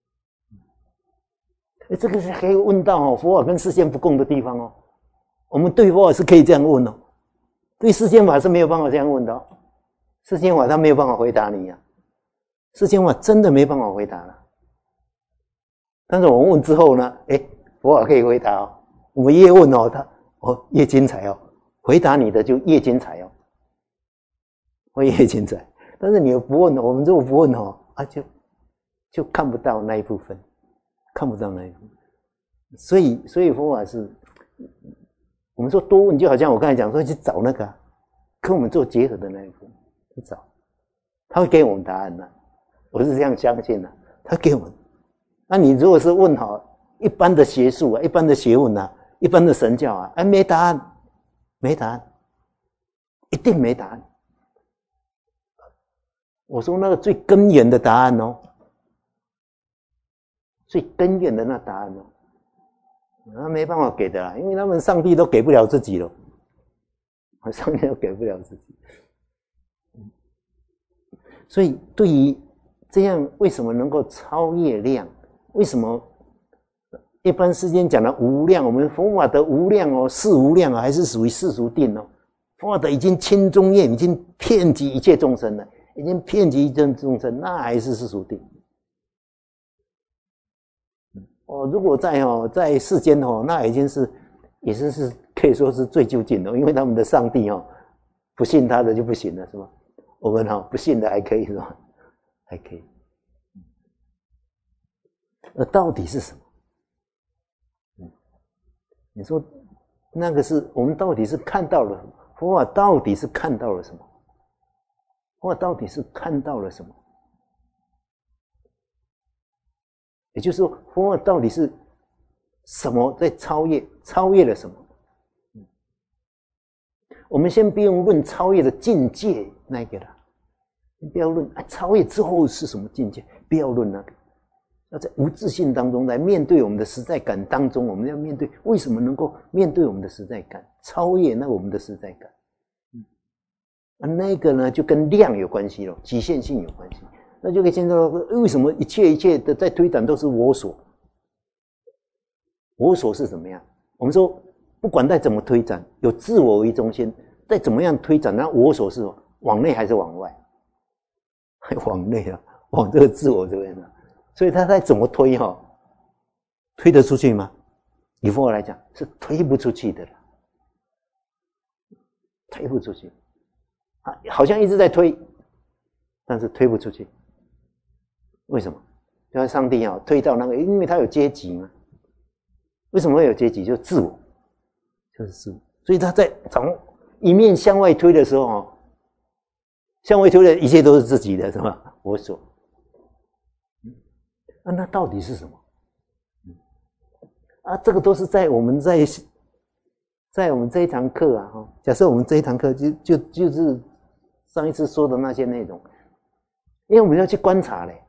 哎，这个是可以问到哦，佛法跟世间不共的地方哦。我们对佛法是可以这样问哦，对世间法是没有办法这样问的哦。世间法他没有办法回答你啊，世间法真的没办法回答了。但是我们问之后呢，哎，佛法可以回答哦。我们越问哦，他哦越精彩哦，回答你的就越精彩哦，会越精彩。但是你不问，我们如果不问哦，啊就就看不到那一部分，看不到那一部分。所以，所以佛法是，我们说多问，就好像我刚才讲说去找那个、啊、跟我们做结合的那一部分去找，他会给我们答案的、啊，我是这样相信的、啊，他给我们。那你如果是问好一般的学术啊，一般的学问啊，一般的神教啊，哎，没答案，没答案，一定没答案。我说那个最根源的答案哦，最根源的那答案哦，那没办法给的啦，因为他们上帝都给不了自己了，上帝都给不了自己。所以对于这样，为什么能够超越量？为什么一般世间讲的无量，我们佛法的无量哦，是无量啊，还是属于世俗定哦？佛法的已经轻中厌，已经遍及一切众生了，已经遍及一切众生，那还是世俗定。哦，如果在哦在世间哦，那已经是也是是可以说是最究竟的，因为他们的上帝哦，不信他的就不行了，是吧？我们哦不信的还可以是吧？还可以。那到底是什么？嗯，你说那个是我们到底是看到了佛法？到底是看到了什么？佛法到底是看到了什么？也就是说，佛法到底是什么在超越？超越了什么？嗯，我们先不用论超越的境界那个啦，不要论、啊、超越之后是什么境界，不要论那个。要在无自性当中来面对我们的实在感当中，我们要面对为什么能够面对我们的实在感，超越那我们的实在感。嗯，啊，那个呢就跟量有关系了，极限性有关系。那就可以见到为什么一切一切的在推展都是我所。我所是怎么样？我们说不管再怎么推展，有自我为中心，再怎么样推展，那我所是往内还是往外？往内啊，往这个自我这边啊。所以他再怎么推哈、哦，推得出去吗？以佛来讲是推不出去的了，推不出去啊，好像一直在推，但是推不出去。为什么？因为上帝啊，推到那个，因为他有阶级嘛。为什么会有阶级？就是自我，就是自我。所以他在从一面向外推的时候哦，向外推的一切都是自己的，是吧？我所。啊，那到底是什么？啊，这个都是在我们在在我们这一堂课啊，哈，假设我们这一堂课就就就是上一次说的那些内容，因为我们要去观察嘞，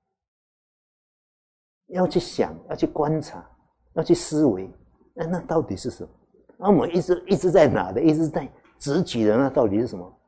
要去想，要去观察，要去思维，那那到底是什么？那我们一直一直在哪的？一直在直举的，那到底是什么？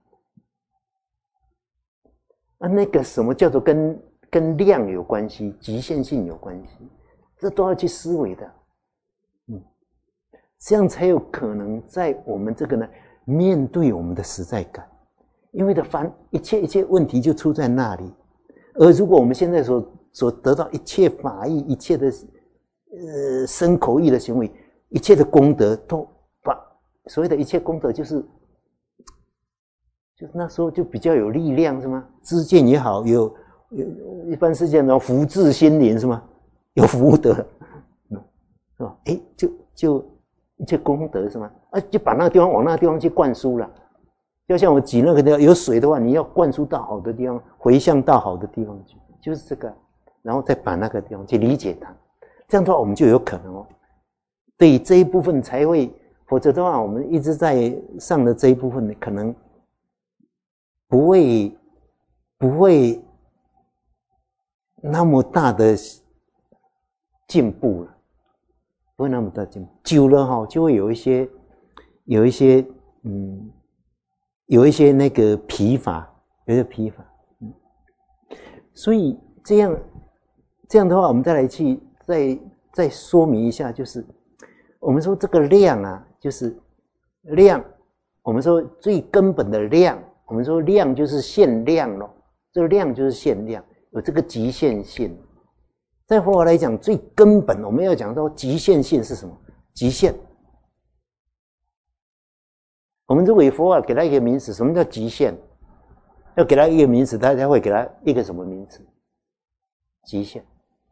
啊，那个什么叫做跟跟量有关系，极限性有关系，这都要去思维的，嗯，这样才有可能在我们这个呢面对我们的实在感，因为的凡一切一切问题就出在那里，而如果我们现在所所得到一切法益，一切的呃身口意的行为，一切的功德，都把所谓的一切功德就是。就那时候就比较有力量是吗？知见也好，有有一般是这样，福至心灵是吗？有福德，是吧？哎，就就一切功德是吗？啊，就把那个地方往那个地方去灌输了。就像我举那个地方有水的话，你要灌输到好的地方，回向到好的地方去，就是这个，然后再把那个地方去理解它，这样的话我们就有可能哦，对这一部分才会，否则的话我们一直在上的这一部分可能。不会，不会那么大的进步了，不会那么大进步。久了哈，就会有一些，有一些嗯，有一些那个疲乏，有一些疲乏。嗯，所以这样这样的话，我们再来去再再说明一下，就是我们说这个量啊，就是量，我们说最根本的量，我们说量就是限量咯，这个量就是限量，有这个极限性。在佛法来讲，最根本我们要讲到极限性是什么？极限。我们如果以佛法给它一个名词，什么叫极限？要给它一个名词，大家会给它一个什么名词？极限，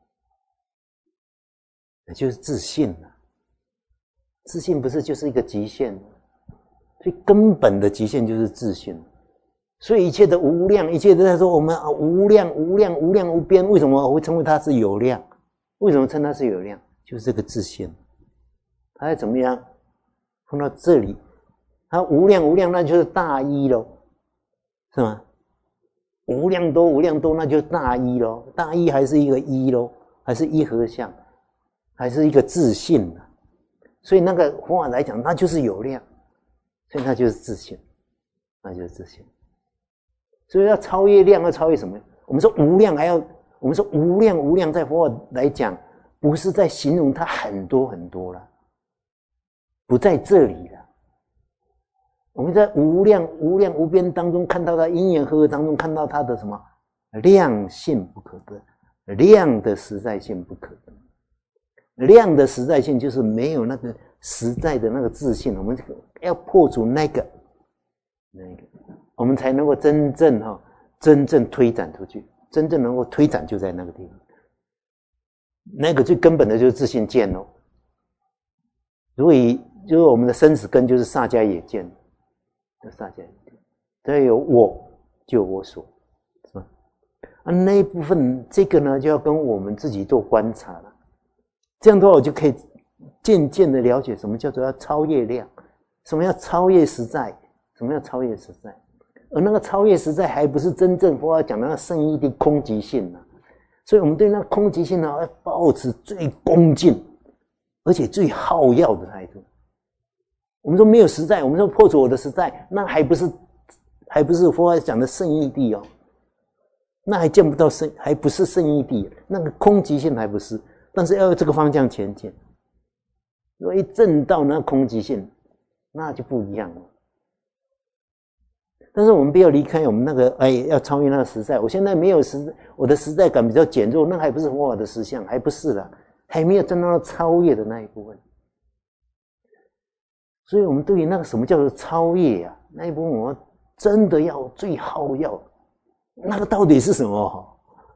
也就是自信了。自信不是就是一个极限吗？最根本的极限就是自信。所以一切的无量，一切都在说我们啊无量无量无量无边。为什么我会称为它是有量？为什么称它是有量？就是这个自信。它要怎么样碰到这里，它无量无量，那就是大一咯，是吗？无量多无量多，那就是大一咯。大一还是一个一咯，还是一合相，还是一个自信的。所以那个佛法来讲，那就是有量，所以那就是自信，那就是自信。所以要超越量，要超越什么？我们说无量，还要我们说无量无量，在佛法来讲，不是在形容它很多很多了，不在这里了。我们在无量无量无边当中看到它因缘和合当中看到它的什么量性不可得，量的实在性不可得。量的实在性就是没有那个实在的那个自信，我们要破除那个那个。我们才能够真正哈、哦，真正推展出去，真正能够推展就在那个地方。那个最根本的就是自信见哦。如果以就是我们的生死根就是萨迦也见，萨迦也见，只有我就有我所，是吧？啊，那一部分这个呢，就要跟我们自己做观察了。这样的话，我就可以渐渐的了解什么叫做要超越量，什么叫超越实在，什么叫超越实在。而那个超越实在还不是真正佛法讲的那圣义的空寂性呢、啊，所以我们对那空寂性呢，要抱持最恭敬，而且最好要的态度。我们说没有实在，我们说破除我的实在，那还不是还不是佛法讲的圣义地哦，那还见不到圣，还不是圣义地，那个空寂性还不是，但是要有这个方向前进。如果一证到那空寂性，那就不一样了。但是我们不要离开我们那个，哎，要超越那个实在。我现在没有实，我的实在感比较减弱，那还不是佛法的实相，还不是啦，还没有真正到超越的那一部分。所以我们对于那个什么叫做超越啊，那一部分我们真的要最好要，那个到底是什么？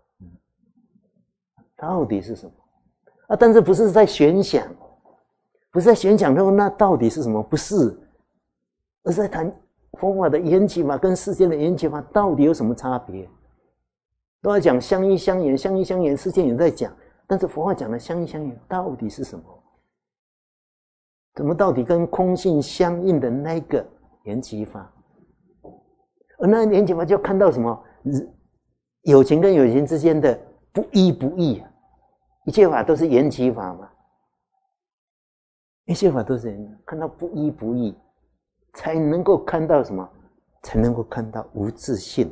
到底是什么啊？但是不是在玄想，不是在玄想说那到底是什么？不是，而是在谈佛法的缘起法跟世间的缘起法到底有什么差别？都要讲相依相缘，相依相缘，世间也在讲，但是佛法讲的相依相缘到底是什么？怎么到底跟空性相应的那个缘起法？而那缘起法就看到什么？有情跟有情之间的不依不异啊！一切法都是缘起法嘛，一切法都是看到不依不异。才能够看到什么？才能够看到无自性。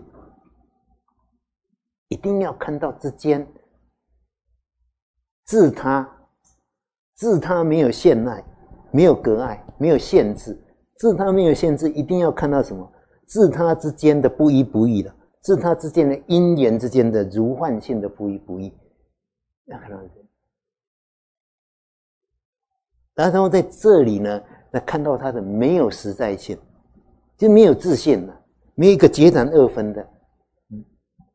一定要看到之间自他，自他没有限爱，没有隔碍，没有限制。自他没有限制，一定要看到什么？自他之间的不依不异的，自他之间的因缘之间的如幻性的不依不异，要看到这个。然后在这里呢，那看到它的没有实在性，就没有自信了，没有一个截然二分的，嗯，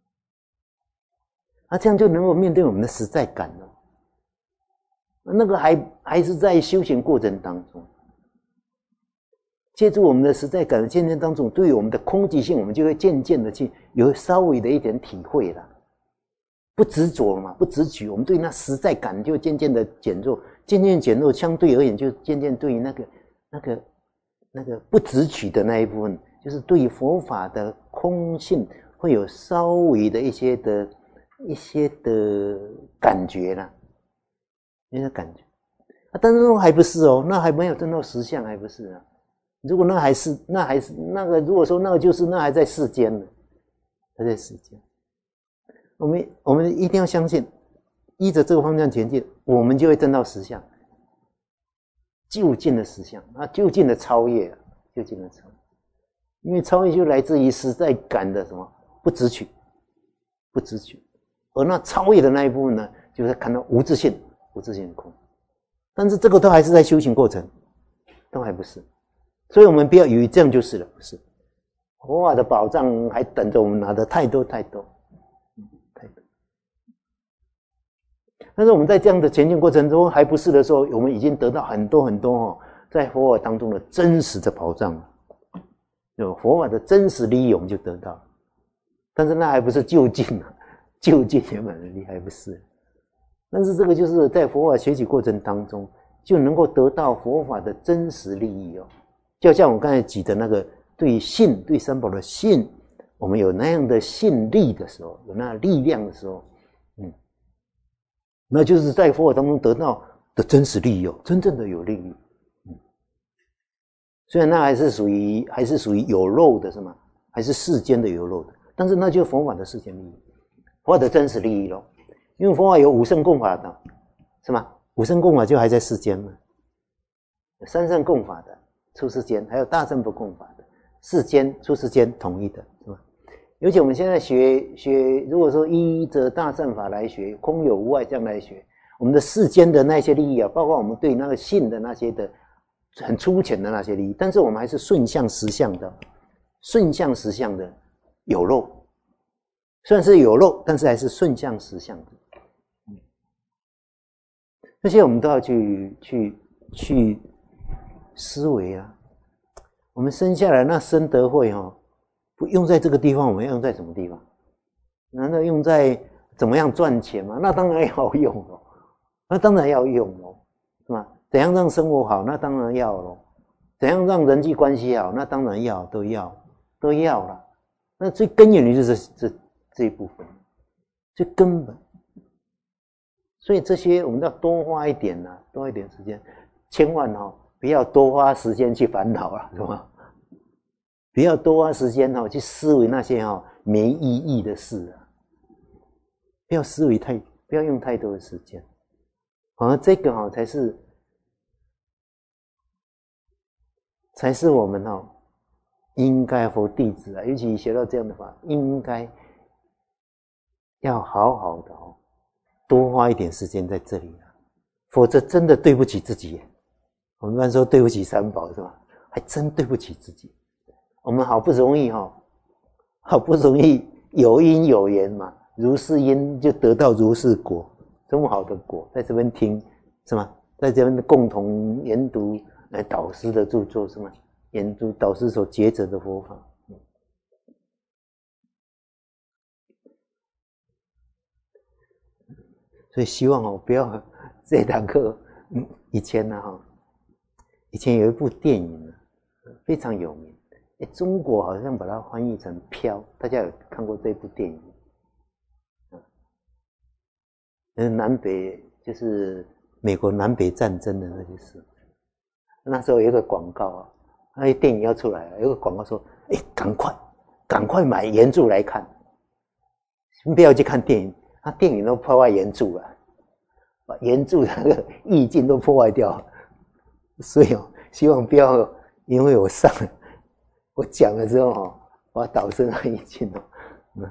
啊，这样就能够面对我们的实在感了。那个还还是在修行过程当中，借助我们的实在感的渐渐当中，对于我们的空寂性，我们就会渐渐的去有稍微的一点体会了，不执着了嘛，不执取，我们对那实在感就渐渐的减弱。渐渐减弱，相对而言就渐渐对于那个那个那个不执取的那一部分，就是对于佛法的空性会有稍微的一些的一些的感觉啦，一些感觉啊，但是那还不是哦，那还没有证到实相，还不是啊。 如果那还是那还是那个，如果说那个就是那还在世间呢，还在世间。我们我们一定要相信，依着这个方向前进，我们就会证到实相，究竟的实相啊，究竟的超越，究竟的超越。因为超越就来自于实在感的什么不执取，不执取。而那超越的那一部分呢，就是看到无自性，无自性的空。但是这个都还是在修行过程，都还不是。所以我们不要以为这样就是了，不是。佛法的宝藏还等着我们拿的太多太多，太多。但是我们在这样的前进过程中还不是的时候，我们已经得到很多很多哦，在佛法当中的真实的宝藏了。有佛法的真实利益，我们就得到了。但是那还不是究竟啊，究竟圆满的利益还不是。但是这个就是在佛法学习过程当中，就能够得到佛法的真实利益哦。就像我刚才举的那个对信，对三宝的信，我们有那样的信力的时候，有那力量的时候，嗯，那就是在佛法当中得到的真实利益哦，真正的有利益。嗯，虽然那还是属于还是属于有漏的，是吗？还是世间的有漏的，但是那就是佛法的世间利益，佛法的真实利益咯。因为佛法有五圣共法的，是吗？五圣共法就还在世间嘛，三圣共法的出世间，还有大乘不共法的世间出世间统一的，是吗？尤其我们现在学学，如果说依着大乘法来学，空有无碍这样来学，我们的世间的那些利益啊，包括我们对那个性的那些的很粗浅的那些利益，但是我们还是顺向实相的，顺向实相的有漏，虽然是有漏，但是还是顺向实相的。这些我们都要去去去思维啊。我们生下来那生德慧哈、哦，不用在这个地方，我们要用在什么地方？难道用在怎么样赚钱吗？那当然要用哦，那当然要用哦，是吧？怎样让生活好？那当然要咯。怎样让人际关系好？那当然要，都要，都要了。那最根源的就是这这一部分，最根本。所以这些我们要多花一点啊，多一点时间，千万哦，不要多花时间去烦恼了，是吧？不要多花时间哦去思维那些哦没意义的事啊，不要思维太，不要用太多的时间，反而这个哦才是，才是我们哦应该佛弟子啊，尤其学到这样的法，应该要好好的哦。多花一点时间在这里啊，否则真的对不起自己。我们一般说对不起三宝是吧？还真对不起自己。我们好不容易哈、哦，好不容易有因有缘嘛，如是因就得到如是果，这么好的果，在这边听是吗？在这边共同研读来导师的著作是吗？研读导师所抉择的佛法。所以希望哦，不要这堂课。嗯，以前呢、啊、哈，以前有一部電影非常有名，誒中國好像把它翻譯成《飄》，大家有看過這部電影？嗯，南北就是美國南北戰爭的那些事。那時候有一個廣告啊，那些電影要出來了，有個廣告說：誒，趕快，趕快買原著來看，不要去看電影。他電影都破壞原著了，把原著的那個意境都破壞掉了，所以哦，希望不要因為我上我講了之後哦，把導師那意境哦，嗯，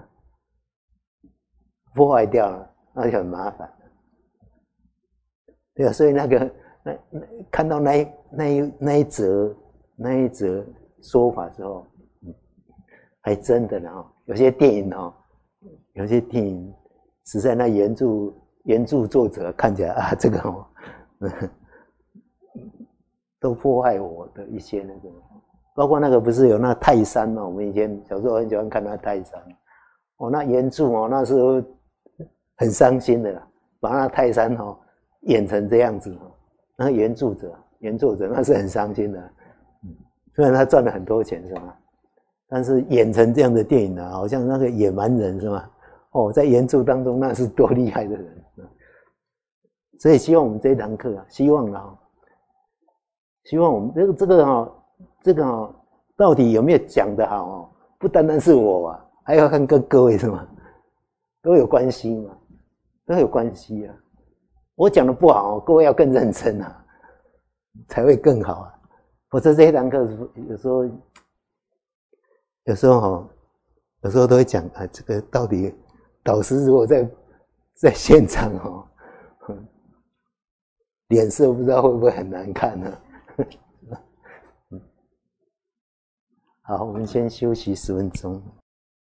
破壞掉了，那就很麻煩。對啊，所以那個那那看到那一那一那一則那一則說法之後，嗯，還真的呢哦，有些電影哦，有些電影。實在那原著原著作者看起來啊，這個哦，嗯，都破壞我的一些那個，包括那個不是有那泰山嘛？我們以前小時候很喜歡看那泰山，哦，那原著哦，那時候很傷心的啦，把那泰山哦演成這樣子哦，那個原著者原作者那是很傷心的，嗯，雖然他賺了很多錢是吧？但是演成這樣的電影啊，好像那個野蠻人是吧？哦，在原著當中那是多厲害的人，所以希望我們這一堂課啊，希望啊，希望我們這個這個哈、哦， 这个哦，到底有没有讲得好哦？不单单是我啊，还要看跟各位是吗？都有关系嘛，都有关系啊。我讲的不好，各位要更认真啊，才会更好啊。否则这一堂课有时候，有时候哈，有时候都会讲啊，这个到底导师如果在在现场哦，脸色不知道会不会很难看呢、啊？好，我们先休息十分钟。